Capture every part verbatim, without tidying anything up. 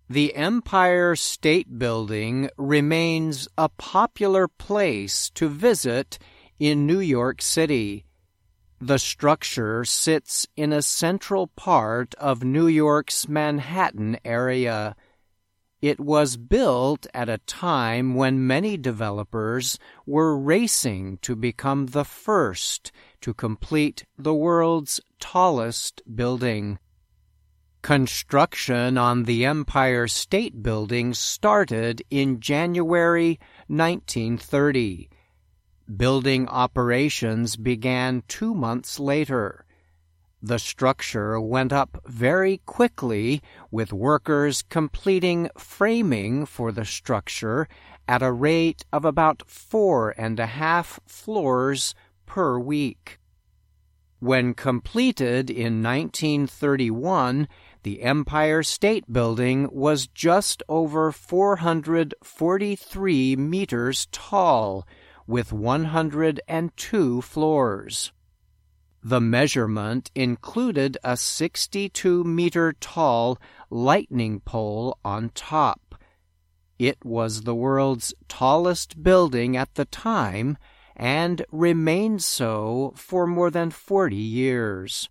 The Empire State Building remains a popular place to visit in New York City. The structure sits in a central part of New York's Manhattan area. It was built at a time when many developers were racing to become the first to complete the world's tallest building. Construction on the Empire State Building started in January nineteen thirty. Building operations began two months later. The structure went up very quickly, with workers completing framing for the structure at a rate of about four and a half floors per week. When completed in nineteen thirty-one, the Empire State Building was just over four hundred forty-three meters tall, with one hundred two floors. The measurement included a sixty-two meter tall lightning pole on top. It was the world's tallest building at the time and remained so for more than forty years.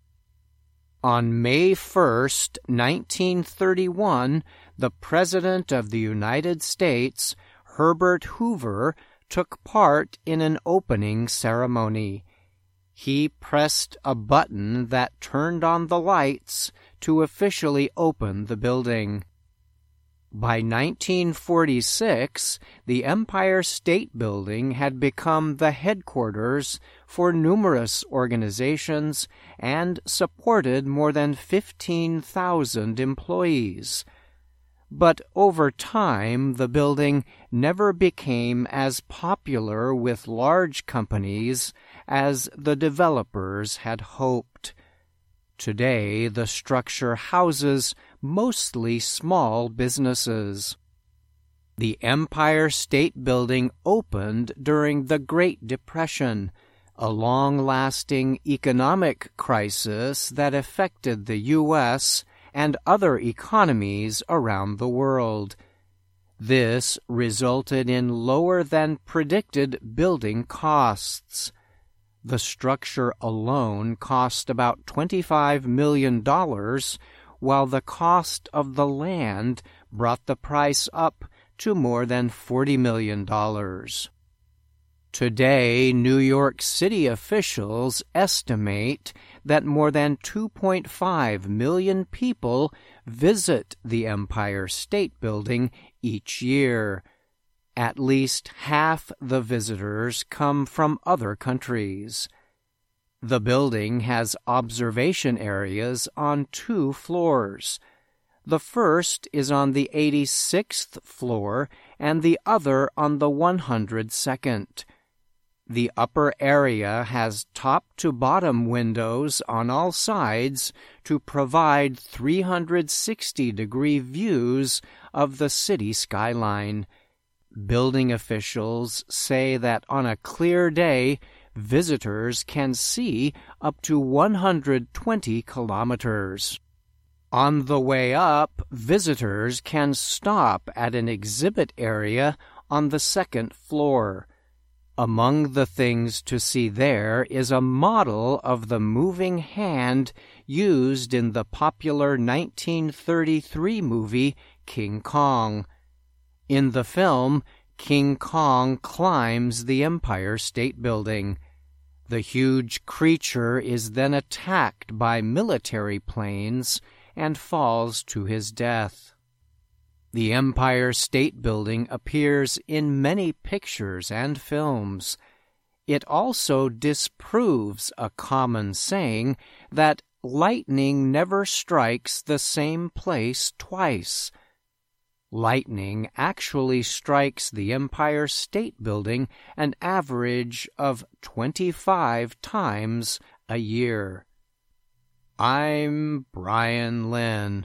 On May first, nineteen thirty-one, the President of the United States, Herbert Hoover, took part in an opening ceremony. He pressed a button that turned on the lights to officially open the building. By nineteen forty-six, the Empire State Building had become the headquarters for numerous organizations and supported more than fifteen thousand employees. But over time, the building never became as popular with large companies as the developers had hoped. Today, the structure houses mostly small businesses. The Empire State Building opened during the Great Depression, a long-lasting economic crisis that affected the U S and other economies around the world. This resulted in lower-than-predicted building costs. The structure alone cost about twenty-five million dollars, while the cost of the land brought the price up to more than forty million dollars. Today, New York City officials estimate that more than two point five million people visit the Empire State Building each year. At least half the visitors come from other countries. The building has observation areas on two floors. The first is on the eighty-sixth floor and the other on the one hundred second. The upper area has top-to-bottom windows on all sides to provide three hundred sixty degree views of the city skyline. Building officials say that on a clear day, visitors can see up to one hundred twenty kilometers. On the way up, visitors can stop at an exhibit area on the second floor. Among the things to see there is a model of the moving hand used in the popular nineteen thirty-three movie King Kong. In the film, King Kong climbs the Empire State Building. The huge creature is then attacked by military planes and falls to his death. The Empire State Building appears in many pictures and films. It also disproves a common saying that lightning never strikes the same place twice. Lightning actually strikes the Empire State Building an average of twenty-five times a year. I'm Brian Lynn.